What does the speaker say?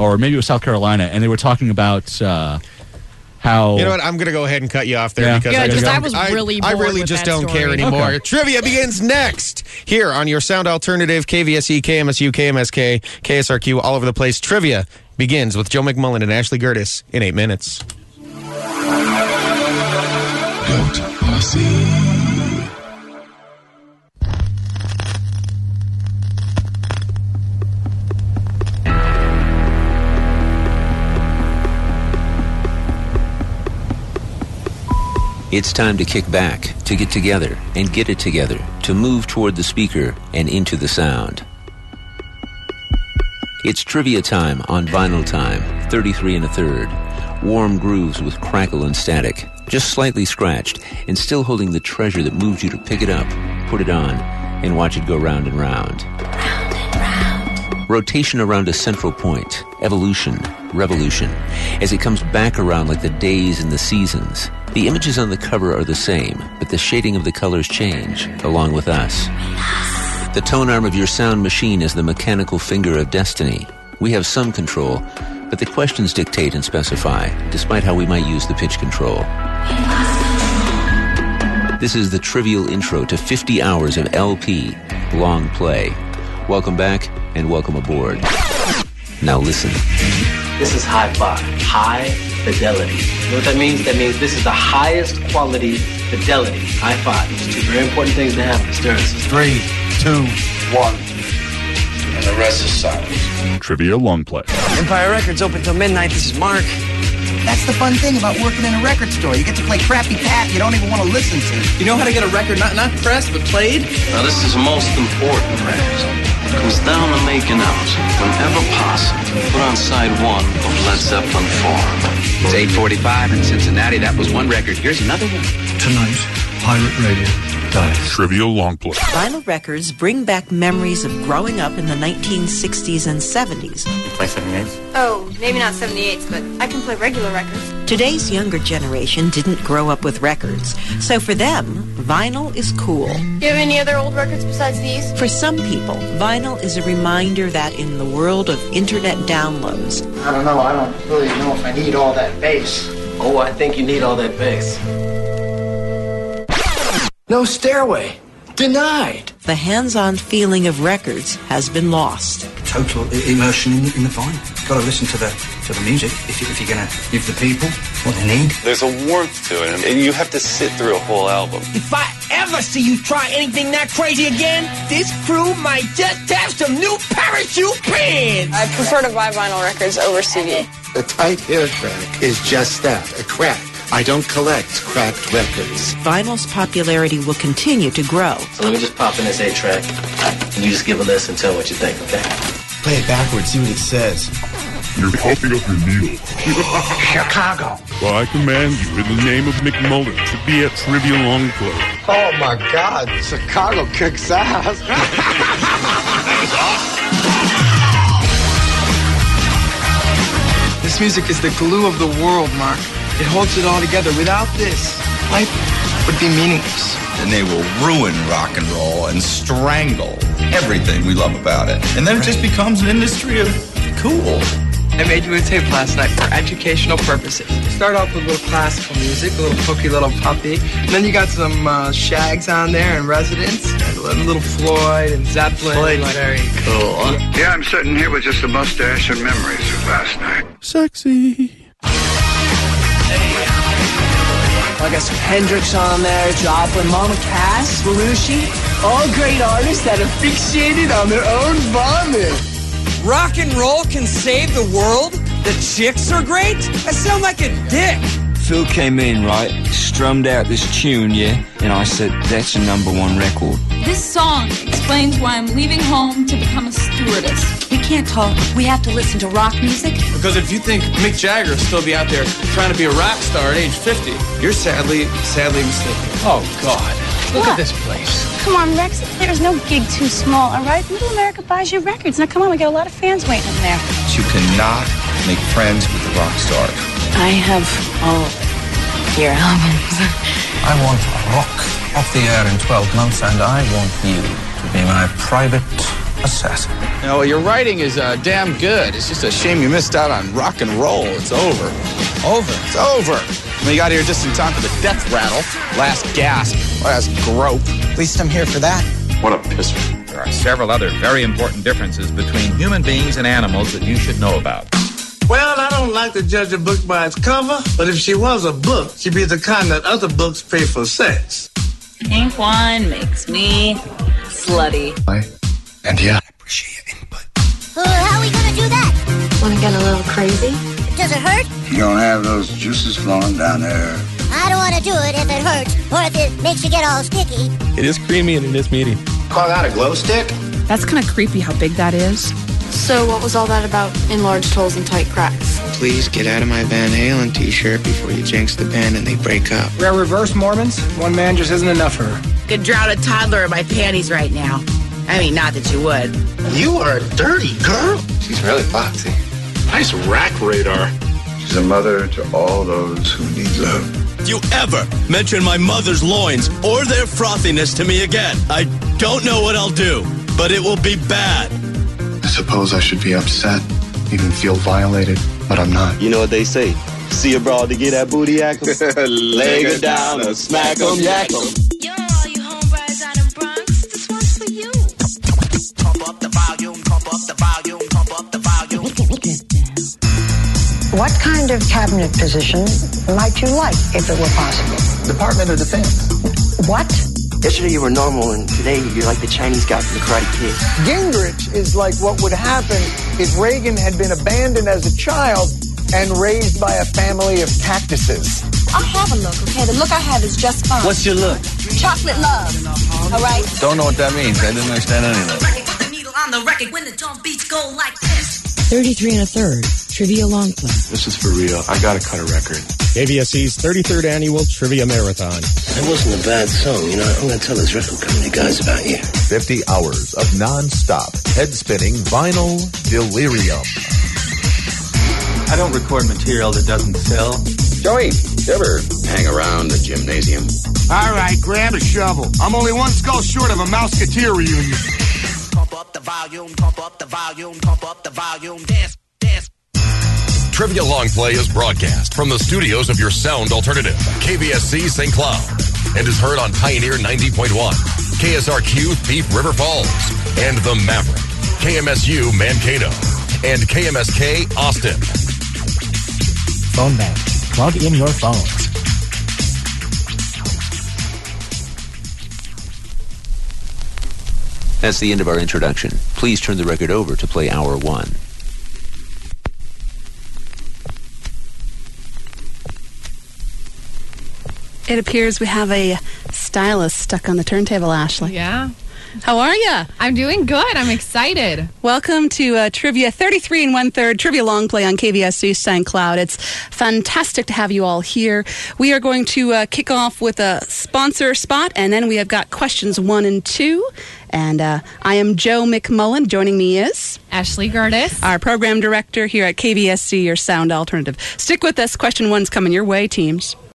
or maybe it was South Carolina, and they were talking about how... You know what? I'm going to go ahead and cut you off there because I was really bored I really with just that don't care story. anymore. Okay. Trivia begins next here on your sound alternative, KVSE, KMSU, KMSK, KSRQ, all over the place. Trivia begins with Joe McMullen and Ashley Gertis in 8 minutes. Goat Posse. It's time to kick back, to get together, and get it together, to move toward the speaker and into the sound. It's trivia time on Vinyl Time, 33 1/3. Warm grooves with crackle and static, just slightly scratched, and still holding the treasure that moved you to pick it up, put it on, and watch it go round and round. Round and round. Rotation around a central point, evolution, revolution, as it comes back around like the days and the seasons. The images on the cover are the same, but the shading of the colors change, along with us. The tone arm of your sound machine is the mechanical finger of destiny. We have some control, but the questions dictate and specify, despite how we might use the pitch control. This is the trivial intro to 50 hours of LP, long play. Welcome back, and welcome aboard. Now listen. This is hi-fi, high fidelity. You know what that means? That means this is the highest quality fidelity, hi-fi. Those are two very important things to have in the stereo system. 3, 2, 1. And the rest is silence. Trivia long play. Empire Records open till midnight. This is Mark. That's the fun thing about working in a record store. You get to play crappy pap you don't even want to listen to. You know how to get a record not pressed but played? Now this is most important, Rex. It comes down to making out, whenever possible, put on side 1 of Led Zeppelin 4. It's 8:45 in Cincinnati. That was one record. Here's another one. Tonight, Pirate Radio dies. Trivia long play. Vinyl records bring back memories of growing up in the 1960s and 70s. You play 78s? Oh, maybe not 78s, but I can play regular records. Today's younger generation didn't grow up with records, so for them, vinyl is cool. Do you have any other old records besides these? For some people, vinyl is a reminder that in the world of internet downloads... I don't know. I don't really know if I need all that bass. Oh, I think you need all that bass. No stairway. Denied. The hands-on feeling of records has been lost. Total immersion in the vinyl. You've got to listen to the music if you're going to give the people what they need. There's a warmth to it, and you have to sit through a whole album. If I ever see you try anything that crazy again, this crew might just have some new parachute pants. I prefer to buy vinyl records over CD. A tight hair crack is just that, a crack. I don't collect cracked records. Vinyl's popularity will continue to grow. So let me just pop in this 8-track, and you just give a listen and tell what you think, okay? Play it backwards, see what it says. You're pumping up your needle. Chicago. Well, I command you in the name of McMullen to be a trivia long play. Oh my God, Chicago kicks ass. This music is the glue of the world, Mark. It holds it all together. Without this, life would be meaningless. And they will ruin rock and roll and strangle everything we love about it. And then it just becomes an industry of cool. I made you a tape last night for educational purposes. Start off with a little classical music, a little pokey little puppy. And then you got some Shags on there and Residents, and a little Floyd and Zeppelin. Floyd, very cool. Yeah, I'm sitting here with just a mustache and memories of last night. Sexy. I got some Hendrix on there, Joplin, Mama Cass, Belushi. All great artists that are fixated on their own vomit. Rock and roll can save the world? The chicks are great? I sound like a dick. Phil came in, right, strummed out this tune, yeah? And I said, that's a #1 record. This song explains why I'm leaving home to become a stewardess. We can't talk. We have to listen to rock music. Because if you think Mick Jagger will still be out there trying to be a rock star at age 50, you're sadly mistaken. Oh, God. Look at this place. Come on, Rex. There's no gig too small, all right? Middle America buys your records. Now, come on, we got a lot of fans waiting in there. You cannot make friends with the rock stars. I have all your albums. I want rock off the air in 12 months, and I want you to be my private assassin. You know, your writing is damn good. It's just a shame you missed out on rock and roll. It's over. Over. It's over. We got here just in time for the death rattle. Last gasp. Last grope. At least I'm here for that. What a pisser. There are several other very important differences between human beings and animals that you should know about. Well, I don't like to judge a book by its cover, but if she was a book, she'd be the kind that other books pay for sex. Pink wine makes me slutty. And yeah. How are we gonna do that? Want to get a little crazy? Does it hurt? You don't have those juices flowing down there. I don't want to do it if it hurts or if it makes you get all sticky. It is creamy and it is meaty. Call that a glow stick? That's kind of creepy how big that is. So what was all that about enlarged holes and tight cracks? Please get out of my Van Halen t-shirt before you jinx the band and they break up. We're reverse Mormons. One man just isn't enough for her. Could drown a toddler in my panties right now. I mean, not that you would. You are a dirty girl. She's really foxy. Nice rack radar. She's a mother to all those who need love. If you ever mention my mother's loins or their frothiness to me again, I don't know what I'll do, but it will be bad. I suppose I should be upset, even feel violated, but I'm not. You know what they say? See a broad to get that booty ackle? Leg her down and smack 'em, yak 'em. Yo, all you homebrides out in Bronx, this one's for you. Pump up the volume, pump up the volume, pump up the volume. What kind of cabinet position might you like, if it were possible? Department of Defense. What? Yesterday you were normal and today you're like the Chinese guy from the Karate Kid. Gingrich is like what would happen if Reagan had been abandoned as a child and raised by a family of cactuses. I have a look, okay? The look I have is just fine. What's your look? Chocolate love, all right? Don't know what that means. I didn't understand any of that. Put the needle on the record when the drum beats go like this. 33 1/3 Trivia Long Play. This is for real. I gotta cut a record. KVSC's 33rd Annual Trivia Marathon. That wasn't a bad song. You know, I'm going to tell those record company guys about you. 50 hours of non-stop, head-spinning vinyl delirium. I don't record material that doesn't sell. Joey, you ever hang around the gymnasium? All right, grab a shovel. I'm only one skull short of a Mouseketeer reunion. Pump up the volume, pump up the volume, pump up the volume. Dance, dance. Trivia Long Play is broadcast from the studios of your sound alternative, KVSC St. Cloud, and is heard on Pioneer 90.1, KSRQ Thief River Falls, and The Maverick, KMSU Mankato, and KMSK Austin. Phone bank. Plug in your phones. That's the end of our introduction. Please turn the record over to play hour one. It appears we have a stylist stuck on the turntable, Ashley. Yeah. How are you? I'm doing good. I'm excited. Welcome to Trivia 33 1/3 Trivia Long Play on KVSC St. Cloud. It's fantastic to have you all here. We are going to kick off with a sponsor spot, and then we have got questions 1 and 2. And I am Joe McMullen. Joining me is Ashley Gertis, our program director here at KVSC, your sound alternative. Stick with us. Question 1's coming your way, teams.